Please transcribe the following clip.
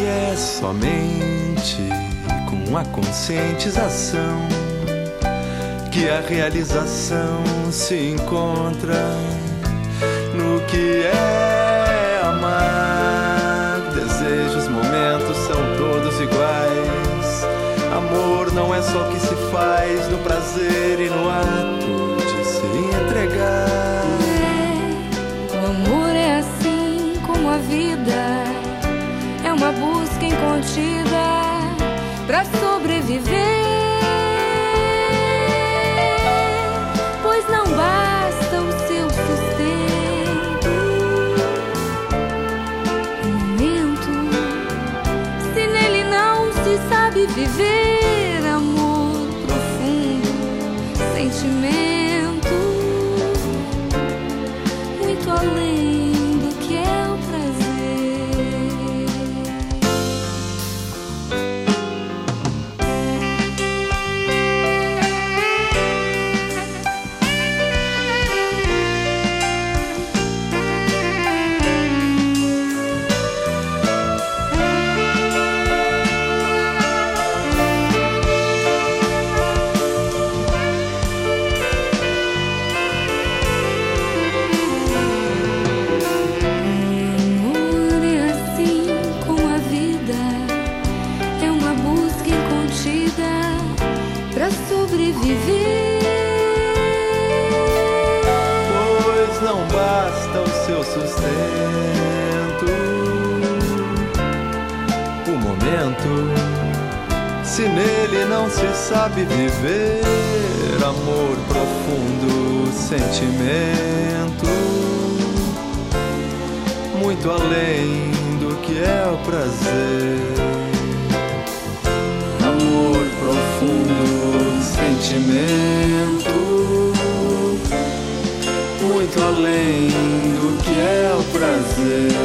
é somente com a conscientização que a realização se encontra no que é amar. Desejos, momentos são todos iguais. Amor não é só o que se faz no prazer e no ato de se entregar. O amor é assim como a vida, é uma busca incontida pra sobreviver. Pois não basta o seu sustento, um momento, se nele não se sabe viver. Amor profundo, sentimento muito além do que é o pra sobreviver. Pois não basta o seu sustento, o momento, se nele não se sabe viver. Amor profundo, sentimento muito além do que é o prazer. Amor profundo, sentimento muito além do que é o prazer.